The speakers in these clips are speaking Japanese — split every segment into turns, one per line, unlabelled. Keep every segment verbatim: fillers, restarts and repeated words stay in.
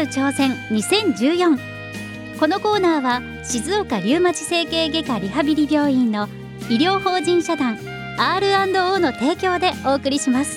る挑戦にせんじゅうよん。このコーナーは静岡リウマチ整形外科リハビリ病院の医療法人社団 アールアンドオー の提供でお送りします。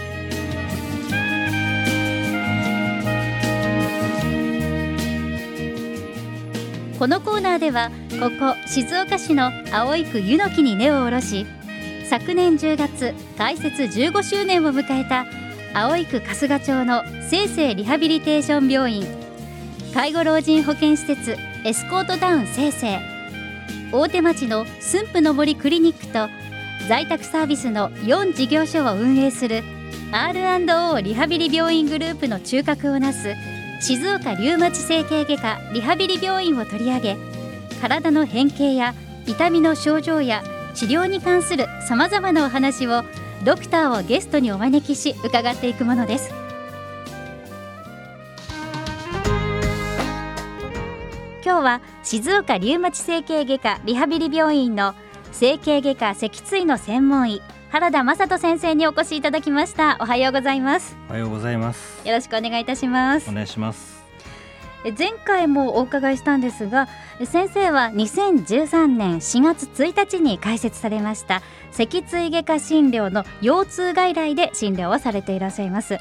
このコーナーではここ静岡市の葵区湯の木に根を下ろし、昨年じゅうがつ開設じゅうごしゅうねんを迎えた葵区春日町の生生リハビリテーション病院、介護老人保健施設エスコートタウン生生、大手町の駿府の森クリニックと在宅サービスのよん事業所を運営する アールアンドオー リハビリ病院グループの中核をなす静岡リウマチ整形外科リハビリ病院を取り上げ、体の変形や痛みの症状や治療に関するさまざまなお話をドクターをゲストにお招きし伺っていくものです。今日は静岡リウマチ整形外科リハビリ病院の整形外科脊椎の専門医原田正人先生にお越しいただきました。おはようございます。
おはようございます。
よろしくお願いいたします。
お願いします。
前回もお伺いしたんですが、先生はにせんじゅうさんねんしがつついたちに開設されました脊椎外科診療の腰痛外来で診療をされていらっしゃいます、はい、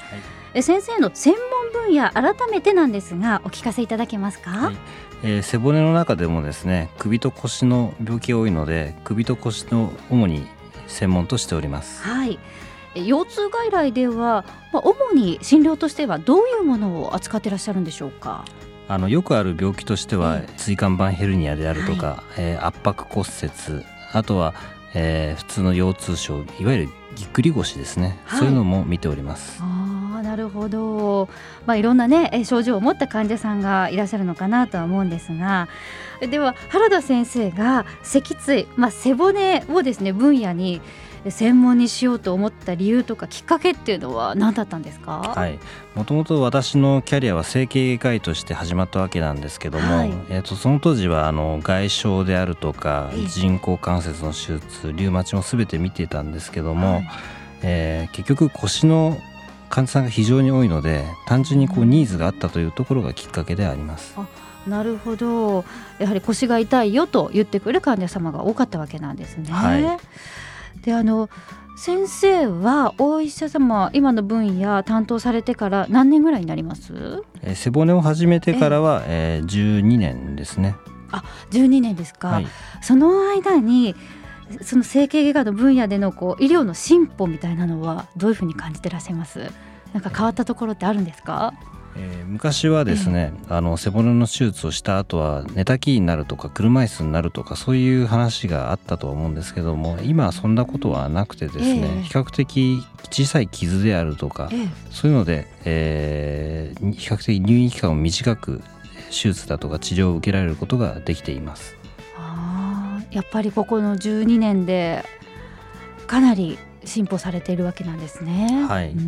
先生の専門分野改めてなんですがお聞かせいただけますか？
はい、えー、背骨の中でもですね、首と腰の病気が多いので首と腰の主に専門としております。
はい、腰痛外来では、まあ、主に診療としてはどういうものを扱っていらっしゃるんでしょうか？
あのよくある病気としては、えー、椎間板ヘルニアであるとか、はい、えー、圧迫骨折、あとは、えー、普通の腰痛症、いわゆるぎっくり腰ですね、はい、そういうのも見ております。
あ、なるほど、まあ、いろんな、ね、症状を持った患者さんがいらっしゃるのかなとは思うんですが、では原田先生が脊椎、まあ、背骨をですね分野に専門にしようと思った理由とかきっかけっていうのは何だったんですか？
はい、もともと私のキャリアは整形外科医として始まったわけなんですけども、はい、えー、とその当時はあの外傷であるとか人工関節の手術、リウマチも全て見ていたんですけども、はい、えー、結局腰の患者さんが非常に多いので単純にこうニーズがあったというところがきっかけであります。
あ、なるほど、やはり腰が痛いよと言ってくる患者様が多かったわけなんですね。はい、であの先生はお医者様今の分野担当されてから何年ぐらいになります？
えー、背骨を始めてからは、えー、じゅうにねんですね。
あ、じゅうにねんですか。はい、その間にその整形外科の分野でのこう医療の進歩みたいなのはどういうふうに感じてらっしゃいます？なんか変わったところってあるんですか？
えー、昔はですね、えー、あの背骨の手術をした後は寝たきりになるとか車椅子になるとかそういう話があったと思うんですけども、今はそんなことはなくてですね、えー、比較的小さい傷であるとか、えー、そういうので、えー、比較的入院期間を短く手術だとか治療を受けられることができています。
あ、やっぱりここのじゅうにねんでかなり進歩されているわけなんですね。
はい、
うん、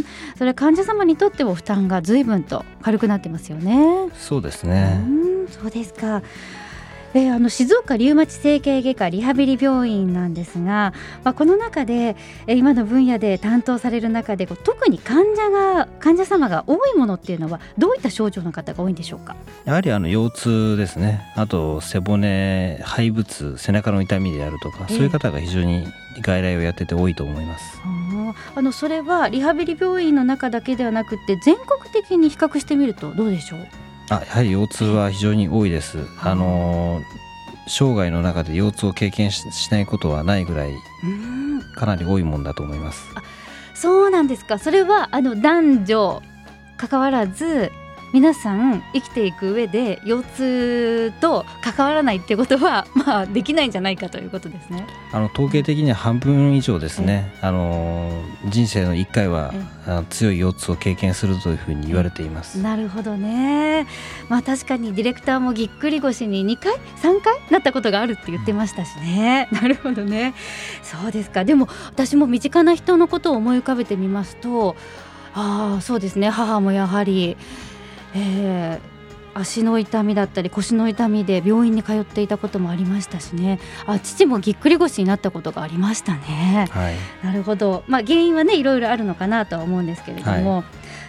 それ患者様にとっても負担が随分と軽くなってますよね。
そうですね。
うん、そうですか。えー、あの静岡リウマチ整形外科リハビリ病院なんですが、まあ、この中で、えー、今の分野で担当される中でこう特に患者が患者様が多いものっていうのはどういった症状の方が多いんでしょうか？
やはりあの腰痛ですね。あと背骨、背部痛、背中の痛みであるとか、えー、そういう方が非常に外来をやってて多いと思います。
あのそれはリハビリ病院の中だけではなくて全国的に比較してみるとどうでしょう？
あ、やはり腰痛は非常に多いです。あの生涯の中で腰痛を経験 し, しないことはないぐらいかなり多いもんだと思います。
あ、そうなんですか。それはあの男女関わらず皆さん生きていく上で腰痛と関わらないってことは、まあ、できないんじゃないかということですね。
あの統計的には半分以上ですね、あの人生のいっかいはあの強い腰痛を経験するというふうに言われています。
なるほどね。まあ、確かにディレクターもぎっくり腰ににかいさんかいなったことがあるって言ってましたしね。なるほどね。そうですか。でも私も身近な人のことを思い浮かべてみますと、あ、そうですね、母もやはりえー、 足の痛みだったり腰の痛みで病院に通っていたこともありましたしね。あ、父もぎっくり腰になったことがありましたね、はい、なるほど、まあ、原因はねいろいろあるのかなとは思うんですけれども、はい、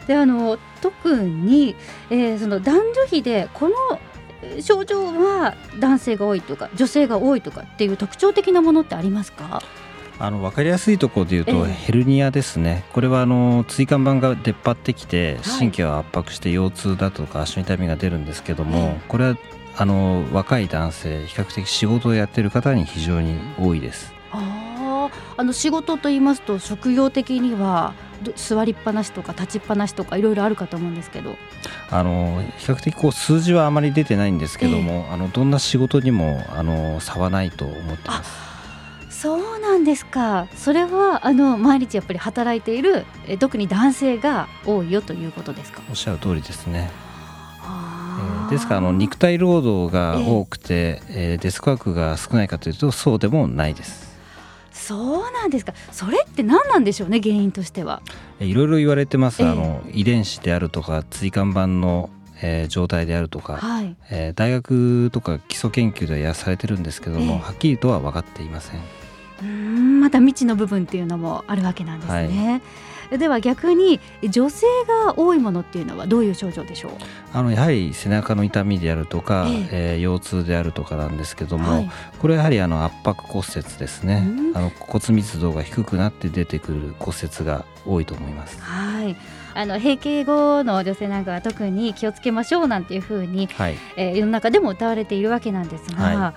であの特に、えー、その男女比でこの症状は男性が多いとか女性が多いとかっていう特徴的なものってありますか？
あの分かりやすいところでいうと、えー、ヘルニアですね。これはあの椎間板が出っ張ってきて神経を圧迫して腰痛だとか足の痛みが出るんですけども、えー、これはあの若い男性比較的仕事をやっている方に非常に多いです。
ああの仕事と言いますと職業的には座りっぱなしとか立ちっぱなしとかいろいろあるかと思うんですけど、
あの比較的こう数字はあまり出てないんですけども、えー、あのどんな仕事にもあの差はないと思ってます。
そうなんですか。それはあの毎日やっぱり働いているえ特に男性が多いよということですか？
おっしゃる通りですね。えー、ですからあの肉体労働が多くて、えーえー、デスクワークが少ないかというとそうでもないです。
そうなんですか。それって何なんでしょうね、原因としては。
いろいろ言われてます。あの遺伝子であるとか椎間板のえー、状態であるとか、はいえー、大学とか基礎研究ではやらされてるんですけども、えー、はっきりとは分かっていません。
うーんまた未知の部分っていうのもあるわけなんですね、はい、では逆に女性が多いものっていうのはどういう症状でしょう？
あのやはり背中の痛みであるとか、えーえー、腰痛であるとかなんですけども、はい、これはやはりあの圧迫骨折ですね。あの骨密度が低くなって出てくる骨折が多いと思います。
はい、あの閉経後の女性なんかは特に気をつけましょうなんていうふうに、はいえー、世の中でも謳われているわけなんですが、はい、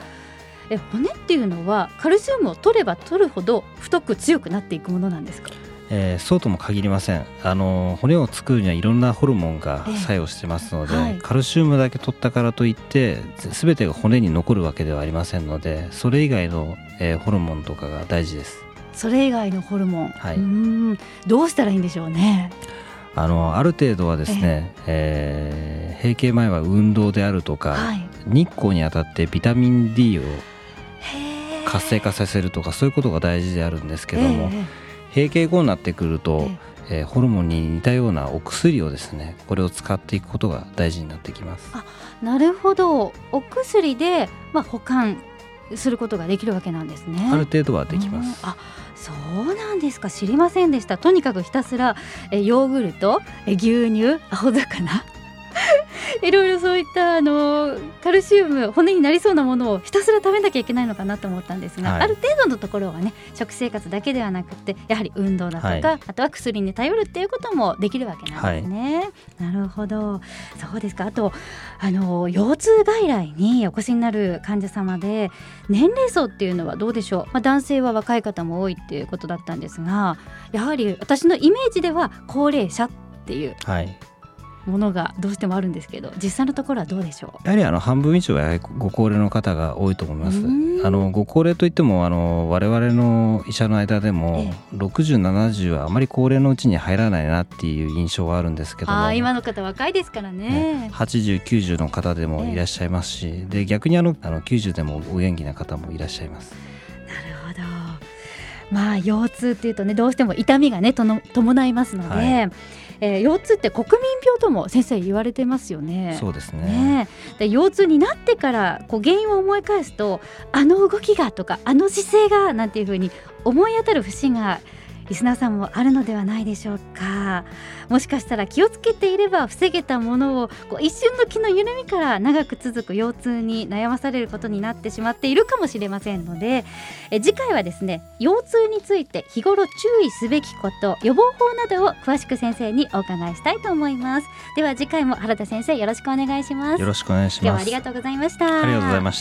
え骨っていうのはカルシウムを取れば取るほど太く強くなっていくものなんですか？
えー、そうとも限りません。あの骨を作るにはいろんなホルモンが作用してますので、えーはい、カルシウムだけ取ったからといって全てが骨に残るわけではありませんので、それ以外の、えー、ホルモンとかが大事です。
それ以外のホルモン、
はい、
うーんどうしたらいいんでしょうね。
あのある程度はですね、えーえー、閉経前は運動であるとか、はい、日光に当たってビタミン D を活性化させるとかそういうことが大事であるんですけども、閉経後になってくると、えー、ホルモンに似たようなお薬をですねこれを使っていくことが大事になってきます。
あ、なるほど。お薬で、まあ、保管することができるわけなんですね。
ある程度はできます。
あ、そうなんですか。知りませんでした。とにかくひたすらえヨーグルト、え牛乳、青魚いろいろそういったあのカルシウム骨になりそうなものをひたすら食べなきゃいけないのかなと思ったんですが、はい、ある程度のところはね食生活だけではなくてやはり運動だとか、はい、あとは薬に頼るっていうこともできるわけなんですね、はい、なるほど。そうですか。あとあの腰痛外来にお越しになる患者様で年齢層っていうのはどうでしょう？まあ、男性は若い方も多いっていうことだったんですが、やはり私のイメージでは高齢者っていう、はいものがどうしてもあるんですけど、実際のところはどうでしょう？
やはりあの半分以上はご高齢の方が多いと思います。あのご高齢といってもあの我々の医者の間でもろくじゅう、ななじゅうはあまり高齢のうちに入らないなっていう印象はあるんですけども、
あ今の方若いですから ね, ね
はちじゅう、きゅうじゅうの方でもいらっしゃいますし、ええ、で逆にあのあのきゅうじゅうでもお元気な方もいらっしゃいます。
なるほど。まあ腰痛っていうとねどうしても痛みがねとの伴いますので、はいえー、腰痛って国民病とも先生言われてますよね。
そうですね。
ねで腰痛になってからこう原因を思い返すとあの動きがとかあの姿勢がなんていうふうに思い当たる節がリスナーさんもあるのではないでしょうか。もしかしたら気をつけていれば防げたものをこう一瞬の気の緩みから長く続く腰痛に悩まされることになってしまっているかもしれませんので、え次回はですね腰痛について日頃注意すべきこと予防法などを詳しく先生にお伺いしたいと思います。では次回も原田先生よろしくお願いします。
よろしくお願いします。
今日はありがとうございました。
ありがとうございました。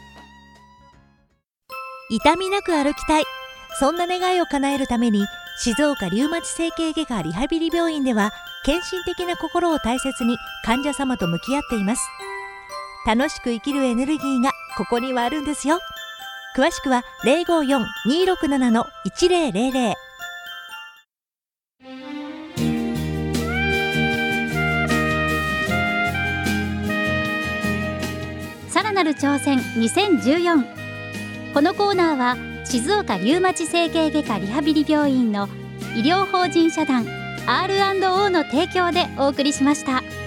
痛みなく歩きたい、そんな願いを叶えるために静岡リウマチ整形外科リハビリ病院では献身的な心を大切に患者様と向き合っています。楽しく生きるエネルギーがここにはあるんですよ。詳しくは ゼロごよん にーろくなな いちゼロゼロゼロ。
さらなる挑戦にせんじゅうよん。このコーナーは静岡リウマチ整形外科リハビリ病院の医療法人社団 アールアンドオー の提供でお送りしました。